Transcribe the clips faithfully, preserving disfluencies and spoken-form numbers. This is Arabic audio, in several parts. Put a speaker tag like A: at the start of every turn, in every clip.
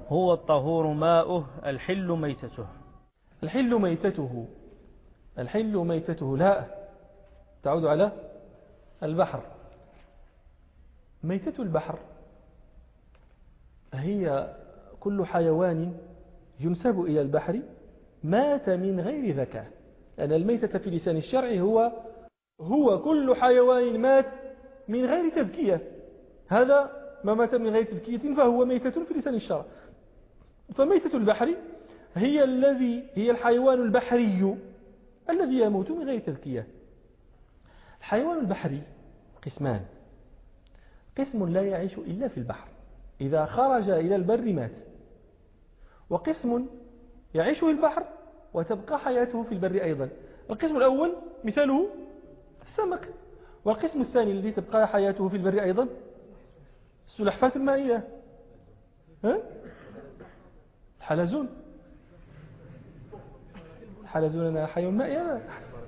A: هو الطهور ماؤه الحل ميتته.
B: الحل ميتته الحل ميتته لا تعود على البحر. ميتة البحر هي كل حيوان ينسب إلى البحر مات من غير ذكاء، لأن الميتة في لسان الشرع هو هو كل حيوان مات من غير تذكية. هذا ما مات من غير تذكية فهو ميتة في لسان الشرع. فميتة البحر هي الذي هي الحيوان البحري الذي يموت من غير تذكية. الحيوان البحري قسمان: قسم لا يعيش إلا في البحر، إذا خرج إلى البر مات، وقسم يعيش في البحر وتبقى حياته في البر أيضا. القسم الأول مثاله السمك، والقسم الثاني الذي تبقى حياته في البر أيضا السلحفاة المائية، ها؟ الحلزون. الحلزون أنا حيوان مائي أنا.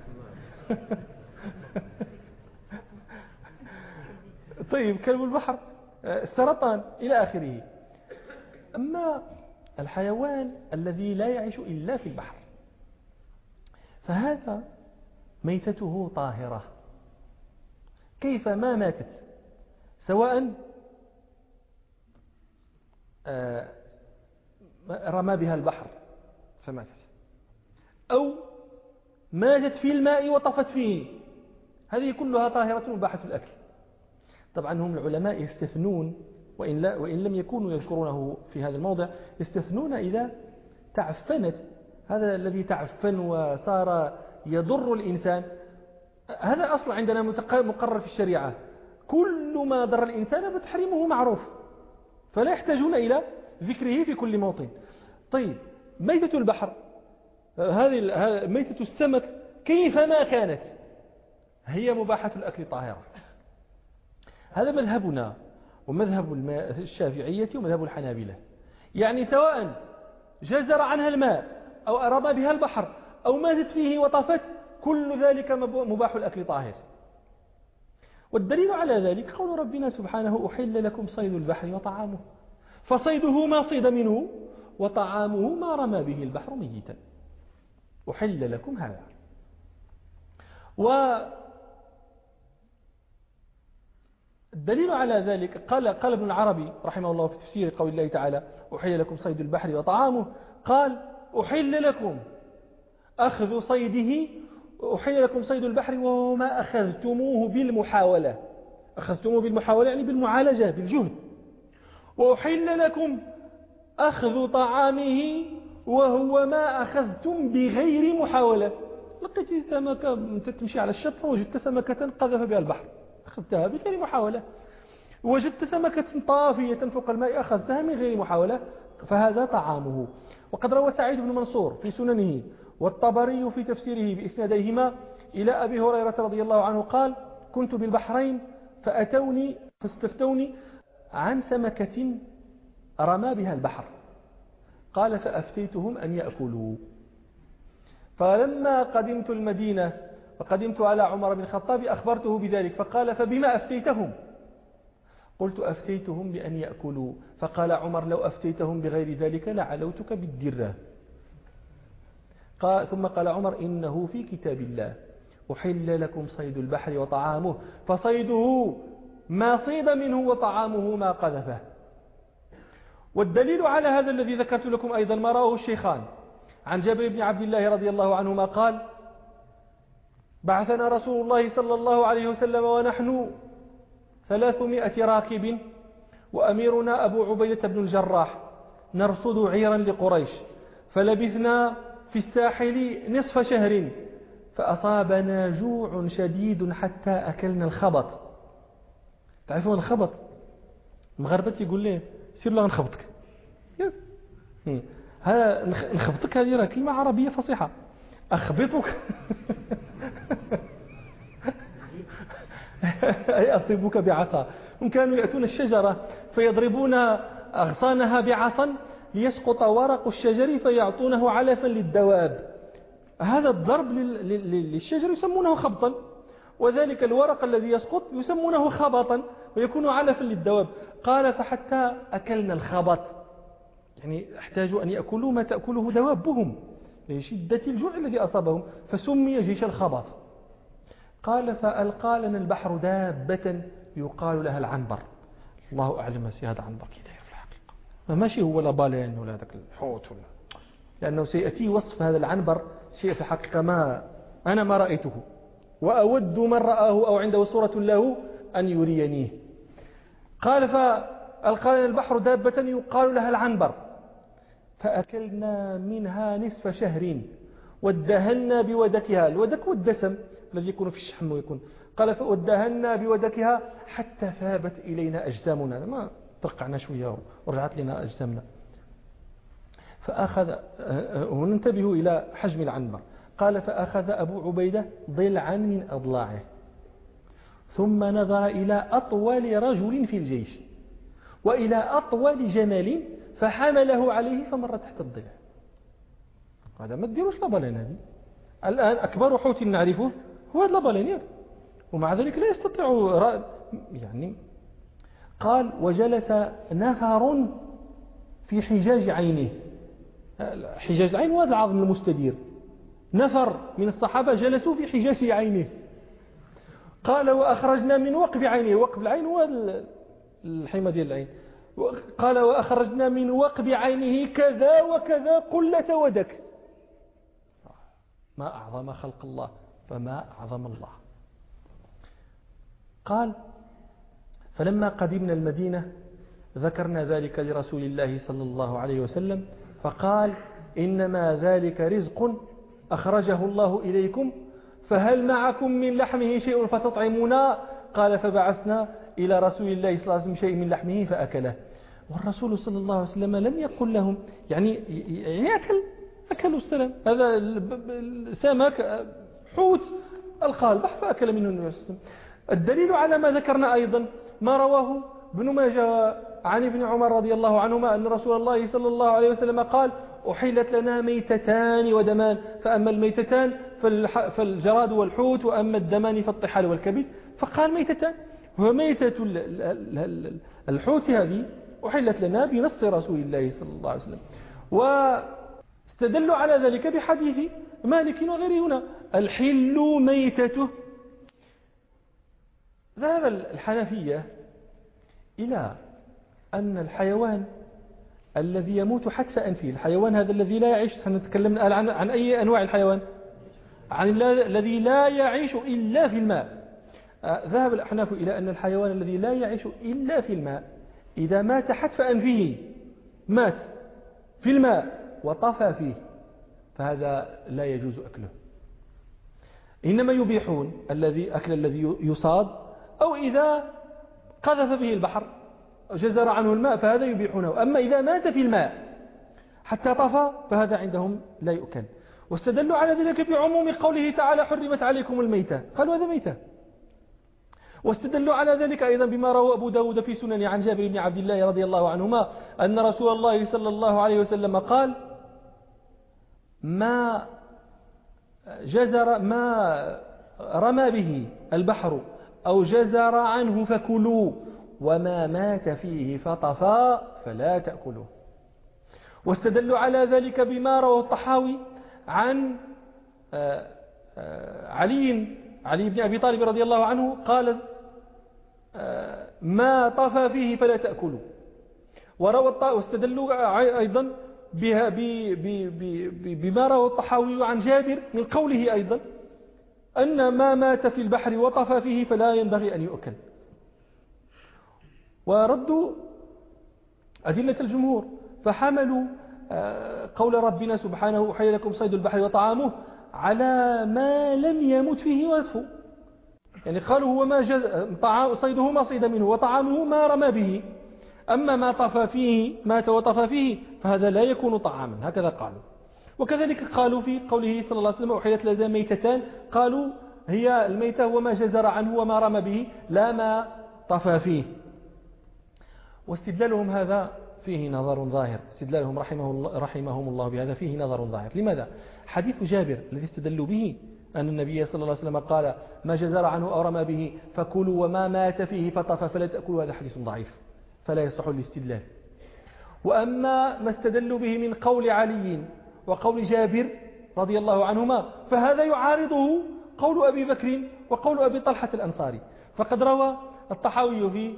B: طيب كلب البحر، السرطان إلى آخره. أما الحيوان الذي لا يعيش إلا في البحر فهذا ميتته طاهرة كيف ما ماتت، سواء رمى بها البحر فماتت أو ماتت في الماء وطفت فيه، هذه كلها طاهرة مباحة الأكل. طبعا هم العلماء يستثنون، وإن, لا وإن لم يكونوا يذكرونه في هذا الموضع، يستثنون إذا تعفنت. هذا الذي تعفن وصار يضر الإنسان، هذا أصلا عندنا مقرر في الشريعة، كل ما ضر الإنسان فتحريمه معروف، فلا يحتاجون إلى ذكره في كل موطن. طيب ميتة البحر، هذه ميتة السمك كيفما كانت هي مباحة الأكل طاهرة. هذا مذهبنا ومذهب الشافعية ومذهب الحنابلة، يعني سواء جزر عنها الماء أو رمى بها البحر أو ماتت فيه وطفت، كل ذلك مباح الأكل طاهر. والدليل على ذلك قول ربنا سبحانه: أحل لكم صيد البحر وطعامه، فصيده ما صيد منه وطعامه ما رمى به البحر ميتا، أحل لكم هذا. والدليل على ذلك قال قال ابن العربي رحمه الله في تفسير قول الله تعالى: أحل لكم صيد البحر وطعامه، قال: أحل لكم أخذ صيده، أحل لكم صيد البحر وما أخذتموه بالمحاولة، أخذتموه بالمحاولة يعني بالمعالجة بالجهد، وأحل لكم أخذ طعامه وهو ما أخذتم بغير محاولة. لقيت سمكة تمشي على الشط وجدت سمكة قذف بها البحر، أخذتها بغير محاولة. وجدت سمكة طافية فوق الماء، أخذتها من غير محاولة، فهذا طعامه. وقد روى سعيد بن منصور في سننه والطبري في تفسيره بإسناديهما إلى أبي هريرة رضي الله عنه قال: كنت بالبحرين فأتوني فاستفتوني عن سمكة رمى بها البحر، قال: فأفتيتهم أن يأكلوا. فلما قدمت المدينة وقدمت على عمر بن الخطاب أخبرته بذلك، فقال: فبما أفتيتهم؟ قلت: أفتيتهم بأن يأكلوا. فقال عمر: لو أفتيتهم بغير ذلك لعلوتك بالدرة. قال ثم قال عمر: إنه في كتاب الله أحل لكم صيد البحر وطعامه، فصيده ما صيد منه وطعامه ما قذفه. والدليل على هذا الذي ذكرت لكم أيضا ما رواه الشيخان عن جابر بن عبد الله رضي الله عنهما قال: بعثنا رسول الله صلى الله عليه وسلم ونحن ثلاثمائة راكب وأميرنا أبو عبيدة بن الجراح نرصد عيرا لقريش، فلبثنا في الساحل نصف شهر، فأصابنا جوع شديد حتى أكلنا الخبط. تعرفون الخبط؟ المغاربة يقول لي: سير لا نخبطك. هذا نخبطك هذه راه كلمة عربية فصيحة. أخبطك أي أصيبك بعصا. هم كانوا يأتون الشجرة فيضربون أغصانها بعصا ليسقط ورق الشجر فيعطونه علفا للدواب. هذا الضرب للشجر يسمونه خبطا، وذلك الورق الذي يسقط يسمونه خبطا ويكون علفا للدواب. قال: فحتى أكلنا الخبط، يعني احتاجوا أن يأكلوا ما تأكله دوابهم لشدة الجوع الذي أصابهم، فسمي جيش الخبط. قال فألقى لنا البحر دابة يقال لها العنبر. الله أعلم ما سي هذا العنبر كي داير في الحقيقة، ما ماشي هو لا بالين ولا ذاك الحوت ولا، لأنه سيأتي وصف هذا العنبر شيء في الحقيقة ما أنا ما رأيته، وأود من رآه أو عنده صورة له أن يرينيه. قال فألقى لنا البحر دابة يقال لها العنبر فأكلنا منها نصف شهر وادهنا بودكها. الودك والدسم الذي يكون في الشحم ويكون. قال فودهنا بودكها حتى ثابت إلينا أجسامنا، ما ترقعنا شوية ورجعت لنا أجسامنا. فأخذ، وننتبه إلى حجم العنبر، قال فأخذ أبو عبيدة ضلعا من أضلاعه ثم نظر إلى أطول رجل في الجيش وإلى أطول جمل فحمله عليه فمر تحت الضلع. هذا ما تديروش لابالين، هذه الآن أكبر حوت نعرفه هو هذا لابالين، ومع ذلك لا يستطيع يعني. قال وجلس نفر في حجاج عينه، حجاج العين وهذا العظم المستدير، نفر من الصحابة جلسوا في حجاج عينه. قال وأخرجنا من وقب عينه، وقب العين هو الحمى ديال العين. قال وأخرجنا من وقب عينه كذا وكذا قلة ودك. ما أعظم خلق الله، فما أعظم الله. قال فلما قدمنا المدينة ذكرنا ذلك لرسول الله صلى الله عليه وسلم فقال إنما ذلك رزق أخرجه الله إليكم فهل معكم من لحمه شيء فتطعمونا؟ قال فبعثنا إلى رسول الله صلى الله عليه وسلم شيء من لحمه فأكله. والرسول صلى الله عليه وسلم لم يقل لهم يعني يعني أكل أكلوا السلام، هذا السمك حوت ألقى البحر فأكل منه النبي صلى الله عليه وسلم. الدليل على ما ذكرنا أيضا ما رواه ابن ماجه عن ابن عمر رضي الله عنهما أن رسول الله صلى الله عليه وسلم قال أحلت لنا ميتتان ودمان، فأما الميتتان فالجراد والحوت، وأما الدمان فالطحال والكبد. فقال ميتتان، وميتة الحوت هذه أحلت لنا بنص رسول الله صلى الله عليه وسلم. واستدلوا على ذلك بحديث مالك وغيره هنا الحل ميتته. ذهب الحنفية إلى أن الحيوان الذي يموت حتف أنفه، الحيوان هذا الذي لا يعيش، نتكلم الآن عن, عن أي أنواع الحيوان؟ عن الذي لا يعيش إلا في الماء. ذهب الأحناف إلى أن الحيوان الذي لا يعيش إلا في الماء إذا مات حتف أنفه، مات في الماء وطفى فيه، فهذا لا يجوز أكله. إنما يبيحون الذي أكل الذي يصاد، أو إذا قذف به البحر جزر عنه الماء فهذا يبيحونه. أما إذا مات في الماء حتى طفى فهذا عندهم لا يؤكل. واستدلوا على ذلك بعموم قوله تعالى حرمت عليكم الميتة، قالوا هذا ميتة. واستدلوا على ذلك أيضا بما روى أبو داود في سنن عن جابر بن عبد الله رضي الله عنهما أن رسول الله صلى الله عليه وسلم قال ما جزر ما رمى به البحر أو جزر عنه فكلوا، وما مات فيه فطفى فلا تأكلوا. واستدلوا على ذلك بما روى الطحاوي عن علي علي بن أبي طالب رضي الله عنه قال ما طفى فيه فلا تأكلوا. وروى واستدلوا أيضا بها بما روى الطحاوي عن جابر من قوله أيضا أن ما مات في البحر وطفى فيه فلا ينبغي أن يؤكل. وردوا أدلة الجمهور فحملوا قول ربنا سبحانه أحل لكم صيد البحر وطعامه على ما لم يمت فيه وصفه، يعني قالوا هو ما جز... صيده ما صيد منه وطعامه ما رمى به، أما ما طفى فيه مات وطفى فيه فهذا لا يكون طعاما، هكذا قالوا. وكذلك قالوا في قوله صلى الله عليه وسلم أحلت لنا ميتتان، قالوا هي الميتة وما جزر عنه وما رمى به لا ما طفى فيه. واستدلالهم هذا فيه نظر ظاهر، استدلالهم رحمه الله رحمهم الله بهذا فيه نظر ظاهر. لماذا؟ حديث جابر الذي استدلوا به أن النبي صلى الله عليه وسلم قال ما جزر عنه أو رمى به فكلوا وما مات فيه فطفى فلا تأكلوا، هذا حديث ضعيف فلا يصح الاستدلال. وأما ما استدلوا به من قول علي وقول جابر رضي الله عنهما فهذا يعارضه قول أبي بكر وقول أبي طلحة الأنصاري. فقد روى الطحاوي في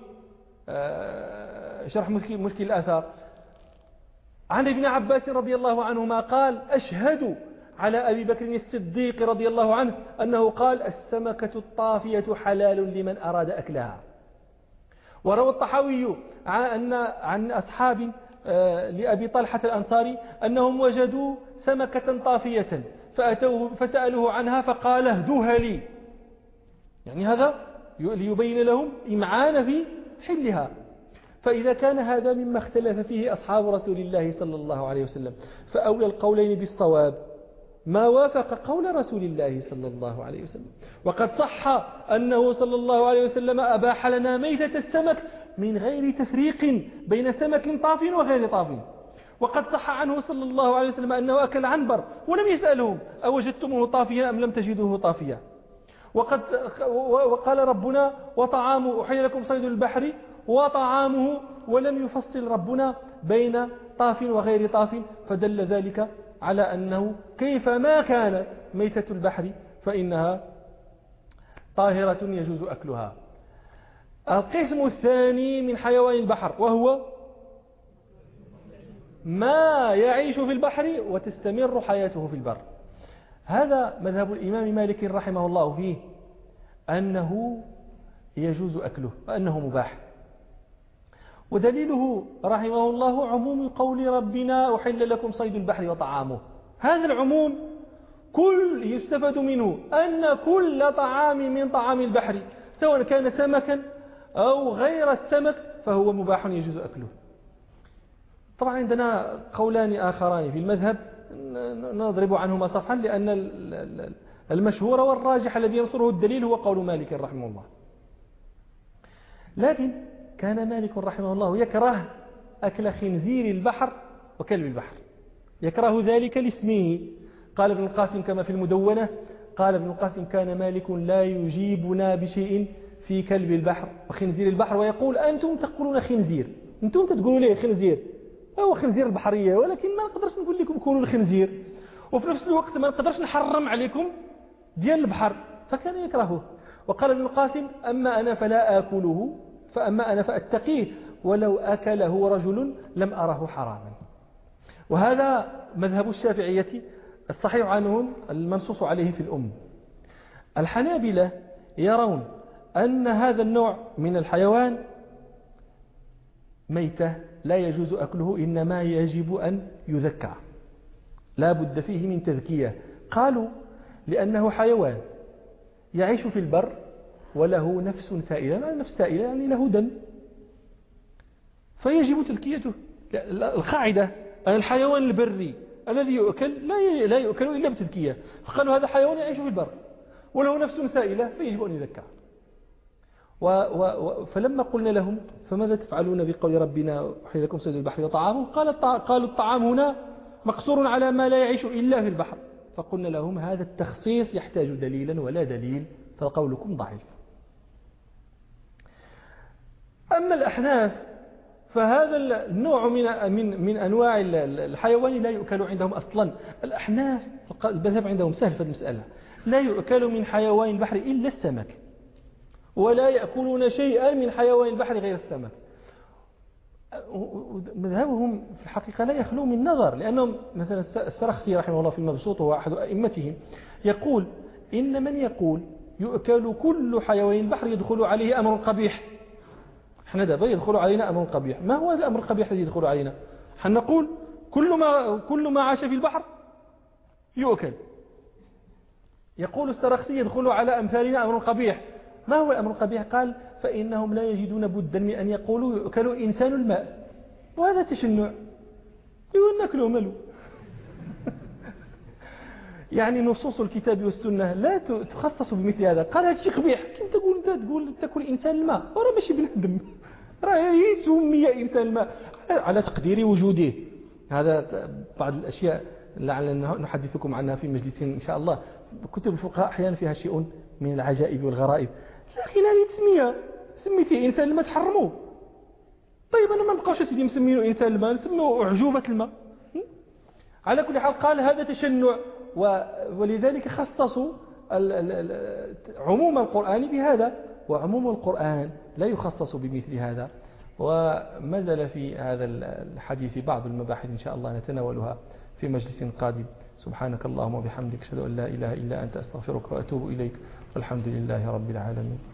B: شرح مشكل الآثار عن ابن عباس رضي الله عنهما قال أشهد على أبي بكر الصديق رضي الله عنه أنه قال السمكة الطافية حلال لمن أراد أكلها. وروى الطحاوي عن, عن أصحاب لأبي طلحة الأنصاري أنهم وجدوا سمكة طافية فأتوه فسألوه عنها فقال اهدوها لي، يعني هذا ليبين لهم إمعان في حلها. فإذا كان هذا مما اختلف فيه أصحاب رسول الله صلى الله عليه وسلم فأولى القولين بالصواب ما وافق قول رسول الله صلى الله عليه وسلم. وقد صح أنه صلى الله عليه وسلم أباح لنا ميتة السمك من غير تفريق بين سمك طاف وغير طاف. وقد صح عنه صلى الله عليه وسلم أنه أكل عنبر ولم يسألهم أوجدتموه طافيا أم لم تجدوه طافيا. وقد وقال ربنا وطعامه أحل لكم صيد البحر وطعامه ولم يفصل ربنا بين طاف وغير طاف، فدل ذلك على أنه كيفما كان ميتة البحر فإنها طاهرة يجوز أكلها. القسم الثاني من حيوان البحر وهو ما يعيش في البحر وتستمر حياته في البر. هذا مذهب الإمام مالك رحمه الله فيه أنه يجوز أكله وأنه مباح. ودليله رحمه الله عموم قول ربنا أحل لكم صيد البحر وطعامه. هذا العموم كل يستفاد منه أن كل طعام من طعام البحر سواء كان سمكا أو غير السمك فهو مباح يجوز أكله. طبعا عندنا قولان آخران في المذهب نضرب عنهما صفحا لأن المشهور والراجح الذي ينصره الدليل هو قول مالك رحمه الله. لكن كان مالك رحمه الله يكره أكل خنزير البحر وكلب البحر، يكره ذلك لاسمه. قال ابن القاسم كما في المدونة قال ابن القاسم كان مالك لا يجيبنا بشيء في كلب البحر وخنزير البحر ويقول أنتم تقولون خنزير، أنتم تقولوا ليه خنزير، هو خنزير البحرية ولكن ما نقدرش نقول لكم كونوا الخنزير وفي نفس الوقت ما نقدرش نحرم عليكم ديال البحر، فكان يكرهه. وقال ابن القاسم أما أنا فلا آكله فأما أنا فأتقيه ولو أكله رجل لم أره حراما. وهذا مذهب الشافعية الصحيح عنهم المنصوص عليه في الأم. الحنابلة يرون أن هذا النوع من الحيوان ميتة لا يجوز أكله إنما يجب أن يذكى، لا بد فيه من تذكية. قالوا لأنه حيوان يعيش في البر وله نفس سائلة، ما نفس سائلة يعني له دم فيجب تذكيته. القاعدة أن الحيوان البري الذي يؤكل لا يؤكل إلا بتذكية، فقالوا هذا حيوان يعيش في البر وله نفس سائلة فيجب أن يذكى. و و فلما قلنا لهم فماذا تفعلون بقول ربنا أحل لكم صيد البحر وطعامه قال قالوا الطعام هنا مقصور على ما لا يعيش إلا في البحر. فقلنا لهم هذا التخصيص يحتاج دليلا ولا دليل فقولكم ضعيف. أما الأحناف فهذا النوع من من من أنواع الحيوان لا يؤكل عندهم أصلا. الأحناف المذهب عندهم سهل في المسألة، لا يؤكل من حيوان البحر إلا السمك ولا يأكلون شيئا من حيوان البحر غير السمك. مذهبهم في الحقيقة لا يخلو من نظر، لأنهم مثلا السرخسي رحمه الله في المبسوط وهو أحد أئمتهم يقول إن من يقول يؤكل كل حيوان البحر يدخل عليه أمر قبيح. احنا دابا يدخل علينا أمر قبيح، ما هو الأمر القبيح الذي يدخل علينا؟ حنا نقول كل ما كل ما عاش في البحر يؤكل. يقول السرخسي يدخل على أمثالنا أمر قبيح، ما هو الأمر القبيح؟ قال فإنهم لا يجدون بدا من أن يقولوا يؤكل إنسان الماء، وهذا تشنع يقول نأكله ملو. يعني نصوص الكتاب والسنة لا تخصص بمثل هذا. قال هذا شيء قبيح، كيف تقول أنت تقول تأكل إنسان الماء وراه ماشي بنادم، راه يسمي إنسان الماء على تقدير وجوده. هذا بعض الأشياء لعلنا نحدثكم عنها في مجلس إن شاء الله. كتب الفقهاء أحيانا فيها شيء من العجائب والغرائب، لكن هذه تسمية سميتيه إنسان الماء تحرموه، طيب أنا ما نبقاوش سيدي مسمينه إنسان الماء، نسميه أعجوبة الماء. على كل حال قال هذا تشنع، ولذلك خصصوا عموم القرآن بهذا، وعموم القرآن لا يخصص بمثل هذا. وما زال في هذا الحديث بعض المباحث إن شاء الله نتناولها في مجلس قادم. سبحانك اللهم وبحمدك، أشهد أن لا إله إلا أنت، أستغفرك وأتوب إليك، والحمد لله رب العالمين.